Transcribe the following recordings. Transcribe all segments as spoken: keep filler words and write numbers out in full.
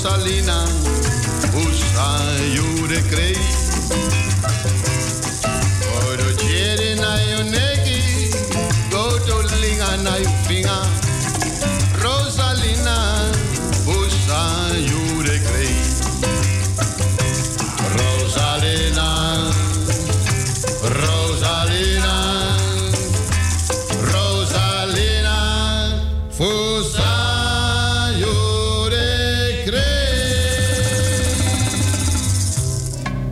Rosalina, usa jure krei. Oro chere na yo neki, go to linga na yo finga. Rosalina, usa jure krei. Rosalina, Rosalina, Rosalina, usa jure krei.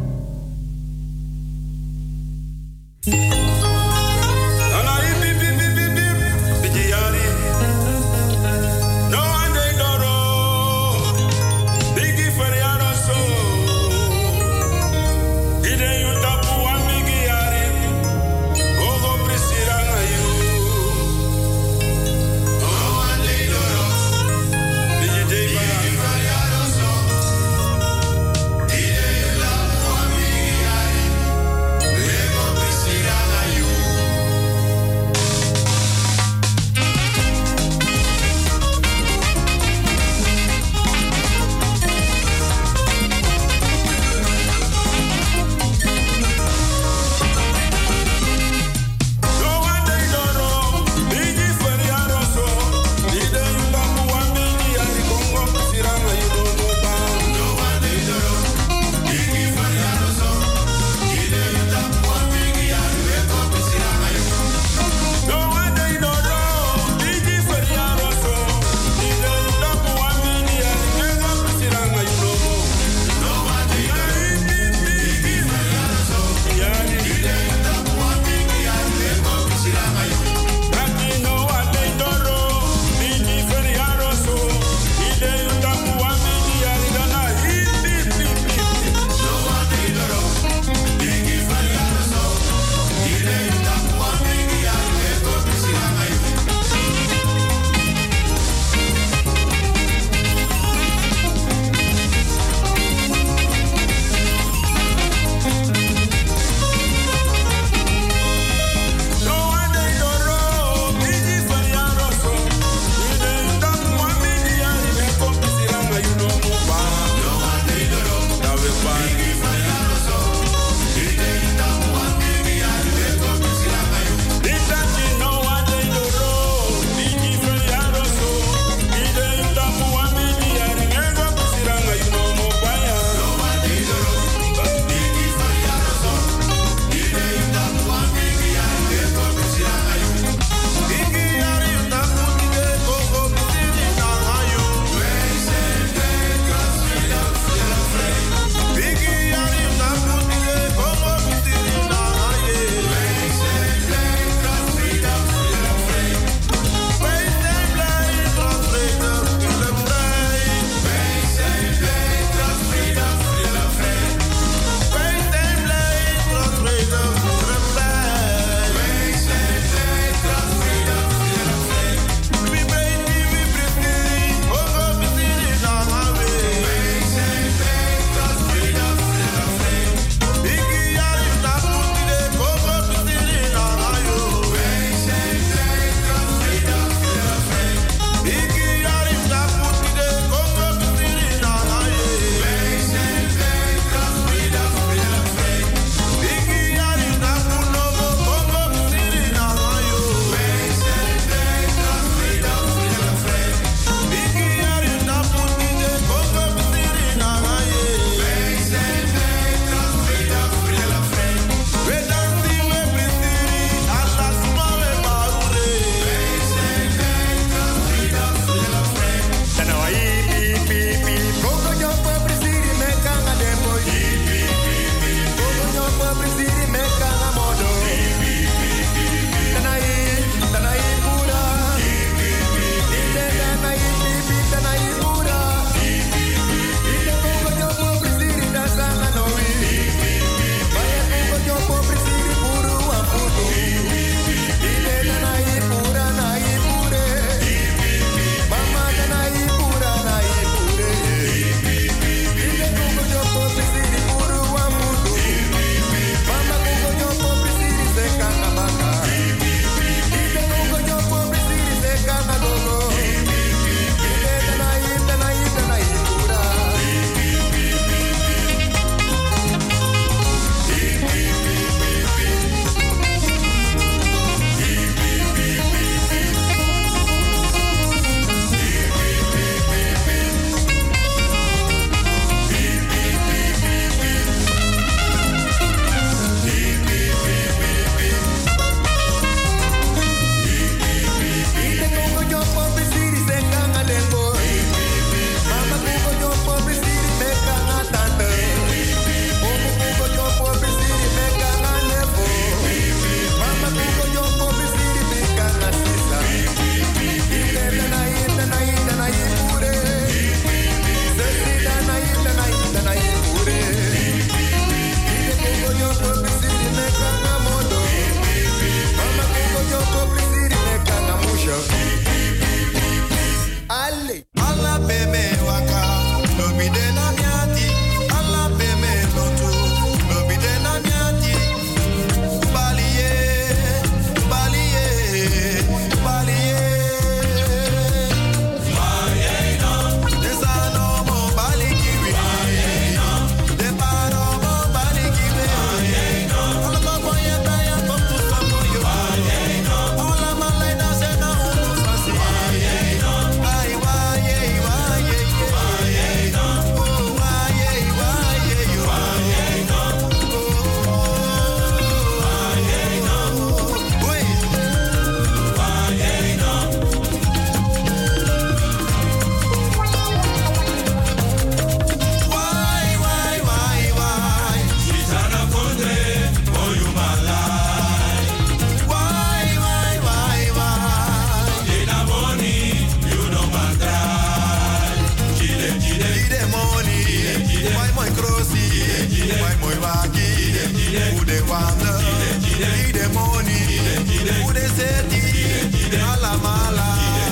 Mooi mooi crossi, mooi mooi waki. Hoe de wandel, die de money, hoe de city, mala mala.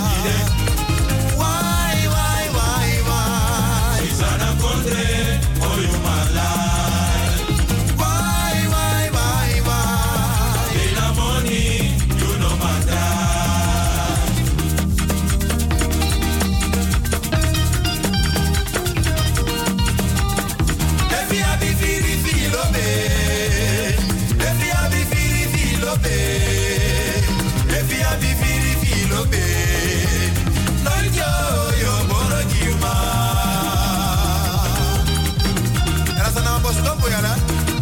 Why, why, why, why? Isana kondre, oyu mala. Why, why, why, why? Ina money, you know manda. If you have a feel, feel of it. If you have a feel, feel of it. If you have a feel, feel of it. Not yo, yo, boro kiuma. Era sana boston boyana.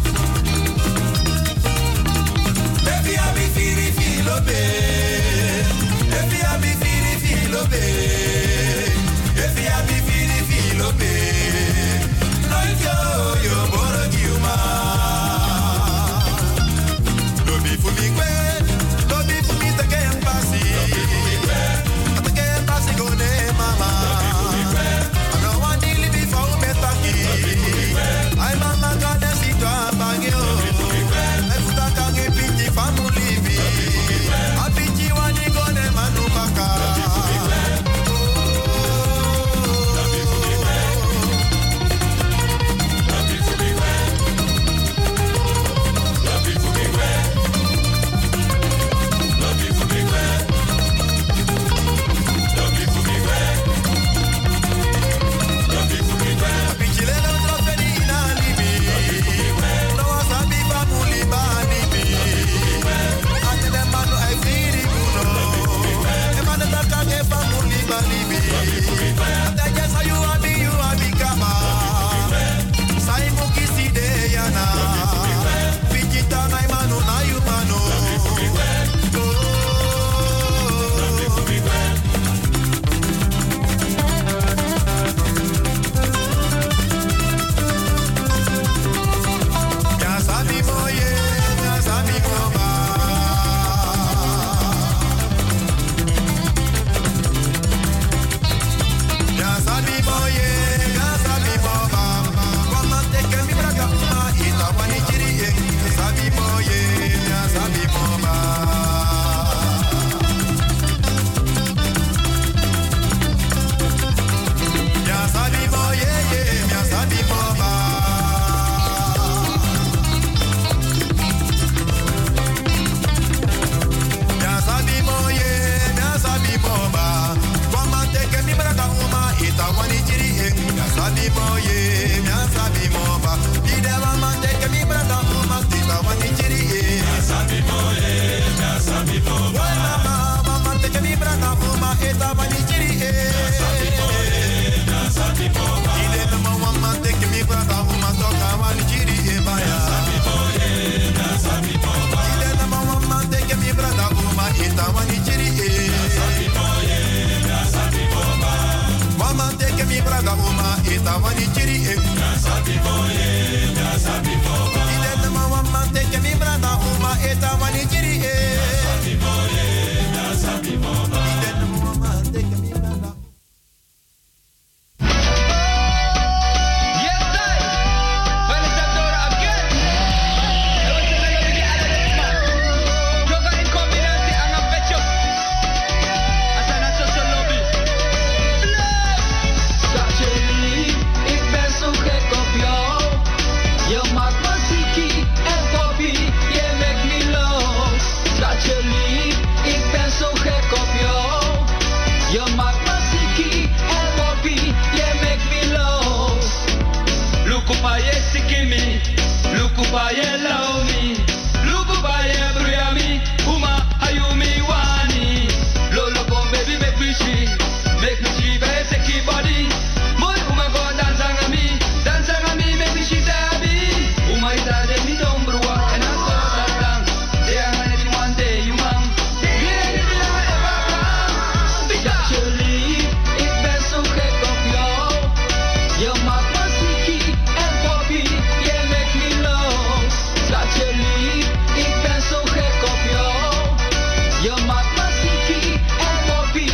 If you have a feel, feel of it. If you have a feel, feel of it. If you have a feel, feel of it. Not yo, yo, boro kiuma. Lobi for me, lobi for me, the game passy. The game passy go ne mama. I don't want to live before me taki. I mama got a seat to a bagio. I put a kange piti family vi. A piti wani go ne manu baka.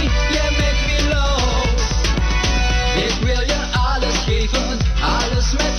Alles met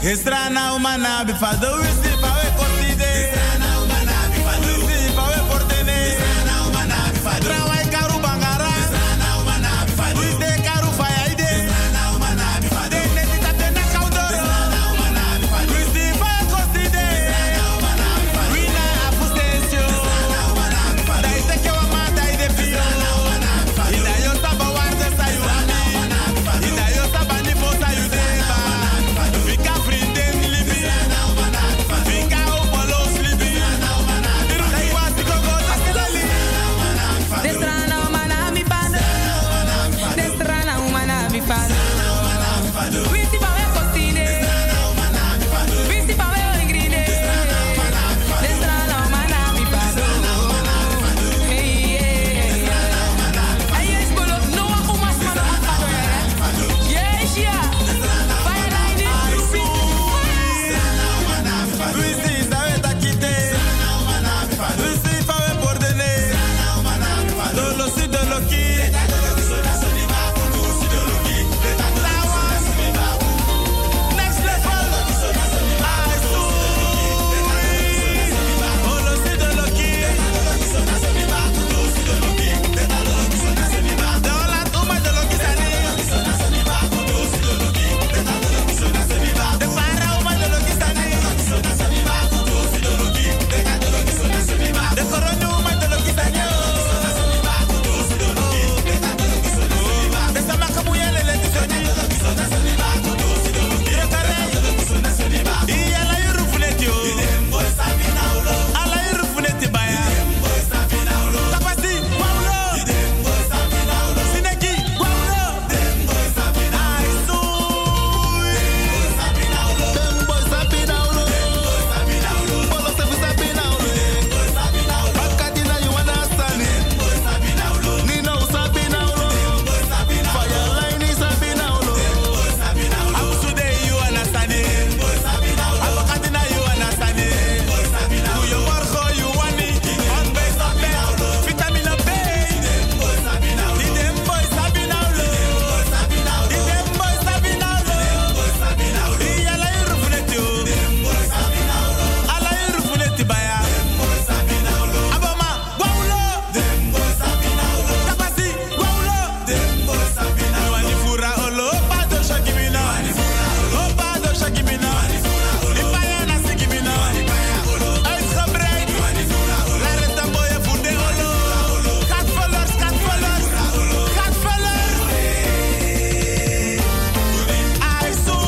Estrana umana bifado wisi pawe kotide. Estrana umana bifado wisi pawe portene. Estrana umana bifado. Trawai karu bangara. Estrana umana bifado. Wiste karu fayaide. Estrana umana bifado. De netita tena kaudoro. Estrana umana bifado. Wisi pawe kotide. Estrana umana bifado. Wina afustensio. Estrana umana bifado. Da ite kewa mata ide pio. Estrana umana bifado. Ida yo saba warte sayu ami. Estrana umana bifado. Ida yo saba nifo sayu deba. Fika frinden libi. Estrana umana bifado. Fika opolos libi. Estrana umana bifado. Dai wasi gogo taselali. Destrana umana bifado. Destrana umana bifado. Wisi pawe kotide. Wisi pawe ingride. Destrana umana bifado. Hey yeah. Ay es bolo no wa umas mano bifado eh. Yes yeah. Fire line it. Wisi sabe takite. Wisi pawe pordene. Dolo si dolo ki. Next level. Dolo si dolo ki. Dola tuma dolo ki sani. De para uma dolo ki sani. De coronho uma dolo ki sani. De sama kamuyele le tisoni. Iya la yurufuleti yo. Ala yurufuleti baya. Tapasi, waulo. Sineki, waulo. Ay, soy. Them boys happy now, lo. Polo se fi happy now, lo. Bakadina you understand it. Nino happy now, lo. Fire line is happy now, lo. Abusude, you understand it. Abakatina, you understand it. Uyo Borgo, you want it. On base of bed. Vitamin of bed. The them boys happy now, lo. The them boys happy now, lo. Iya la yurufuleti yo. Ala yurufuleti baya. Aboma, waulo. Tapasi, waulo. Wani fura olo, pado shakimina. Oh, pado shakimina. Ipaya na sikimina. Uitgebreid. Laat het dan mooie voede olo. Katvullers, katvullers. Katvullers. Ai, zo.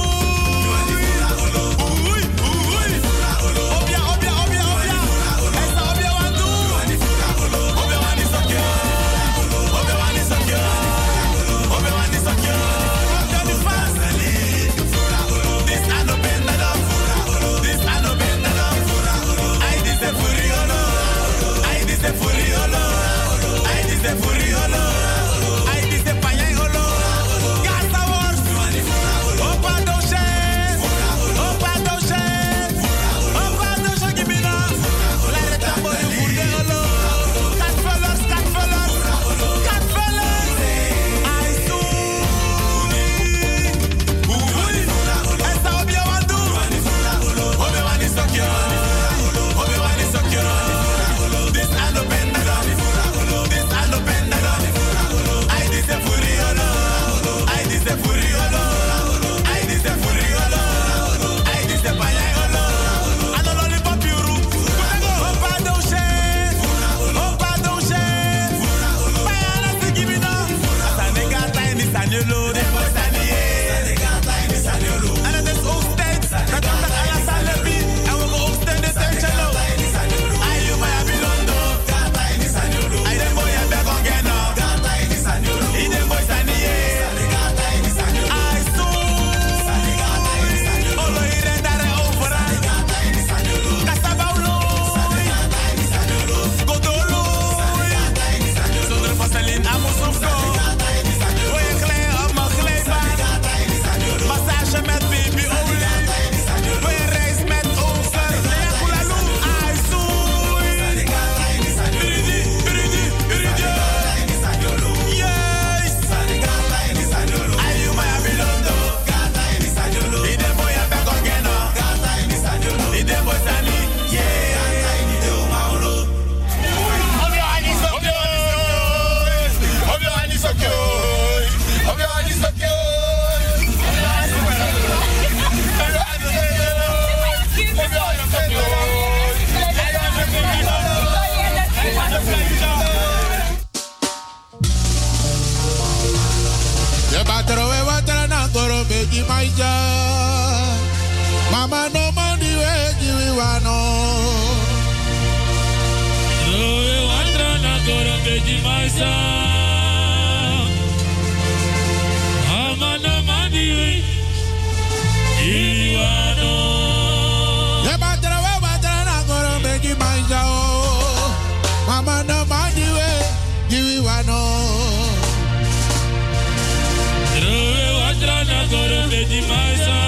Oei, oei. Obja, obja, obja, obja. Esa obja wandu. Obja wani sokyo. Obja wani sokyo. Obja wani sokyo. Obja ni fast. This I no bend down. This I no bend down. I this the furiolo. I this the furiolo. I this the furiolo. I this the payolo. Gasta wars. Opa do chef. Opa do chef. Opa do shakimina. La reta boy furiolo. Katvullers, katvullers. Katvullers. I so. Oei. Esa obja wandu. Obja wani sokyo. Obja wani sokyo. This I no bend down. This I no bend down. I this the furiolo. I this the furiolo. I this the furiolo. I this the payolo. I no lollipop yuru. Opa do chef. Opa do chef. Payana sikimina. Asane gata ini sanyolo. De boy sanye. En het is Oostend. Dat komt dat alla salebi. En we gaan Oostend de tension op. Ay, you may have been Londo. Ay, dem boy have been gonna I dem boy sanye. Ay, so. Olo ire dare overal. Kasabaulo. Godolo. Zonder vaseline, amusofko. Goeie klei op mijn glijbaan. Batero we watera na koro beji maija. Mama no mandi we jiwi wano. We watera na koro beji maija. Mama no mandi we jiwi wano. Ye batero we watera na koro beji maija. Mama no mandi we jiwi wano. Trana koro beji maisa,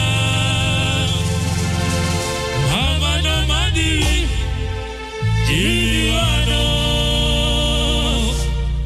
amano madi, jiwano.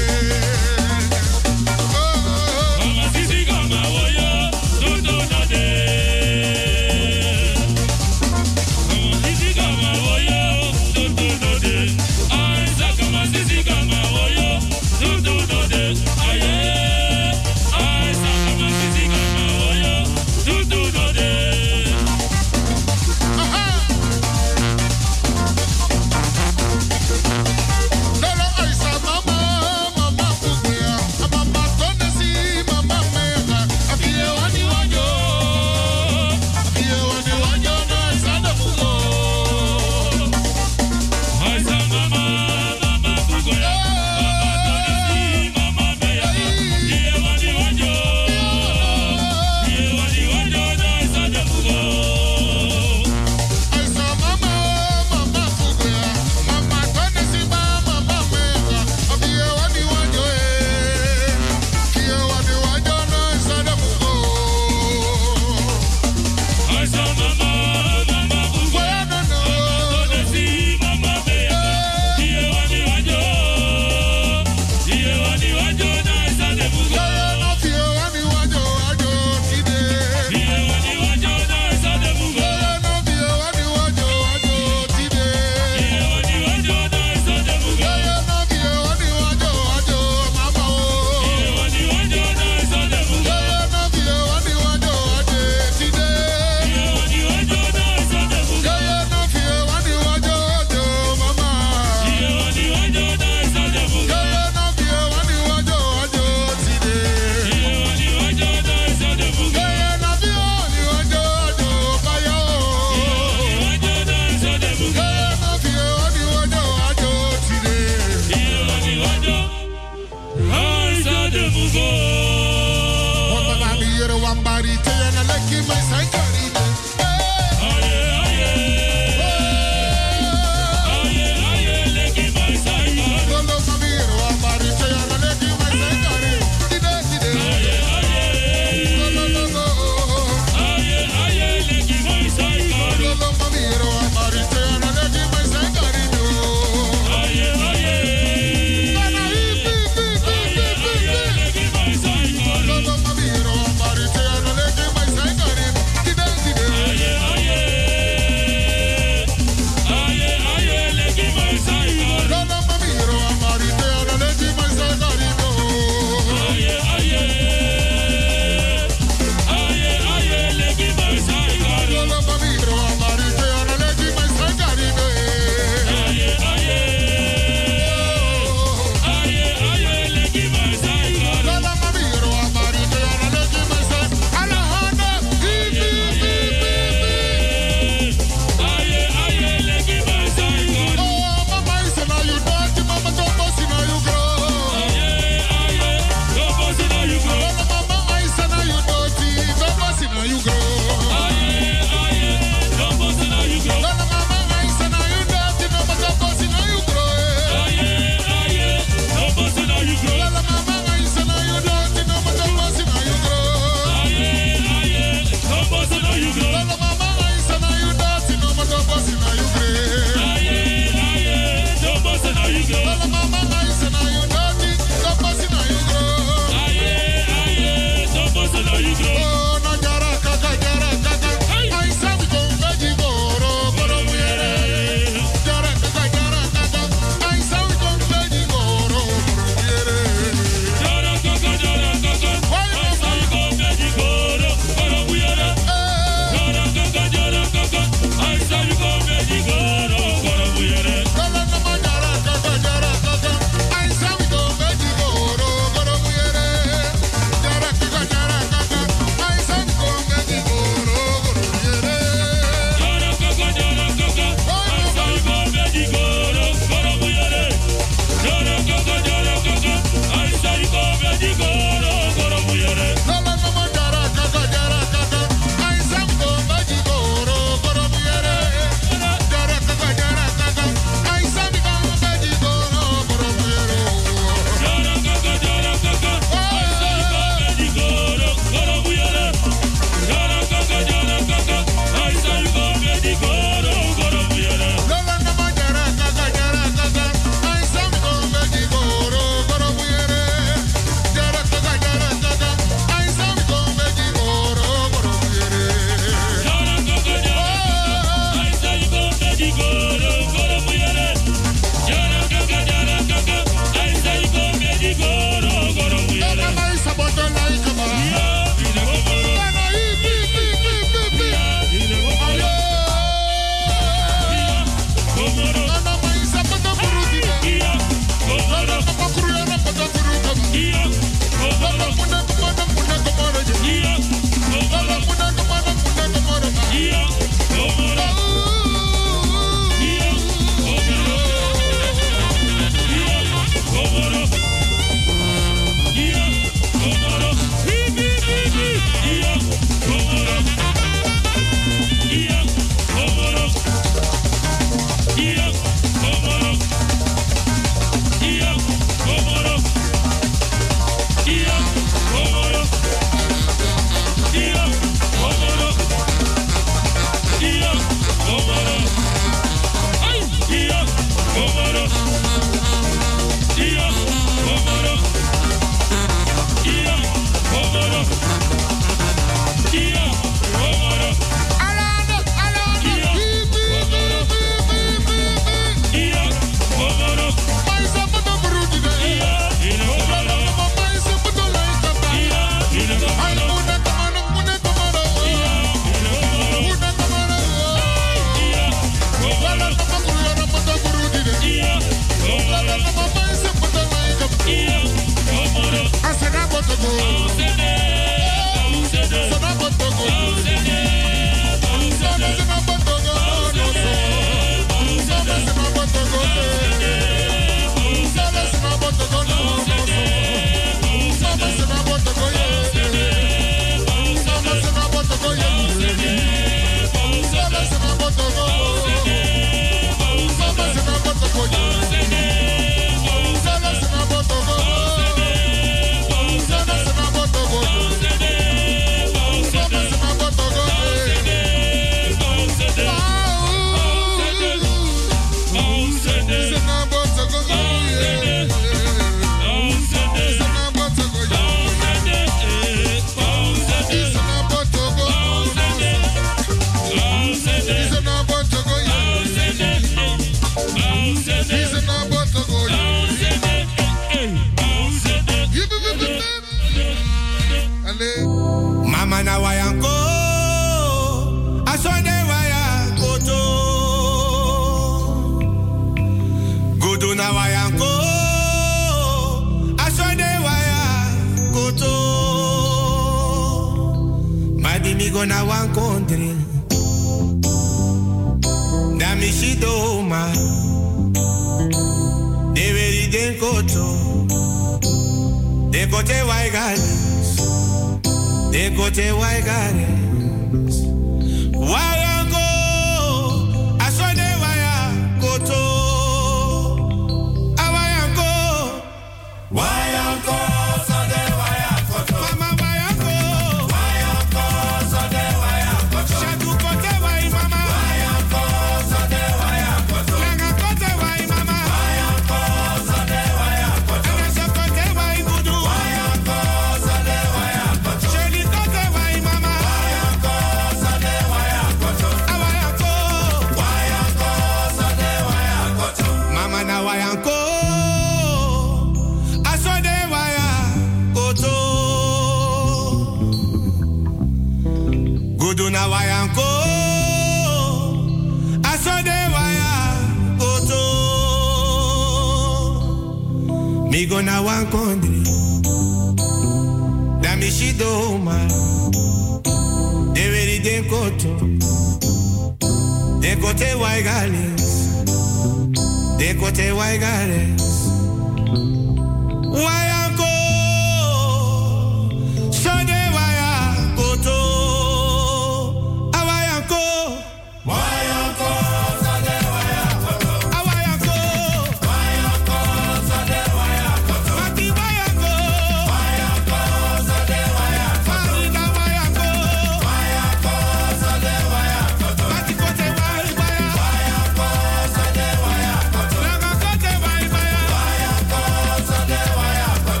Why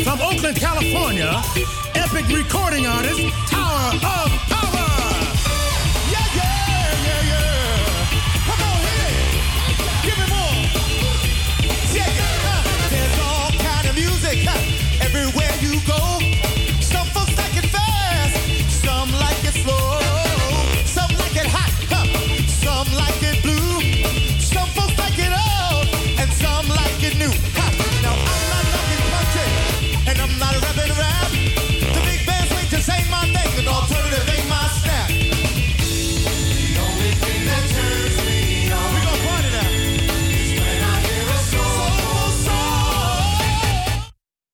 from Oakland, California, epic recording artist, Tower of Power.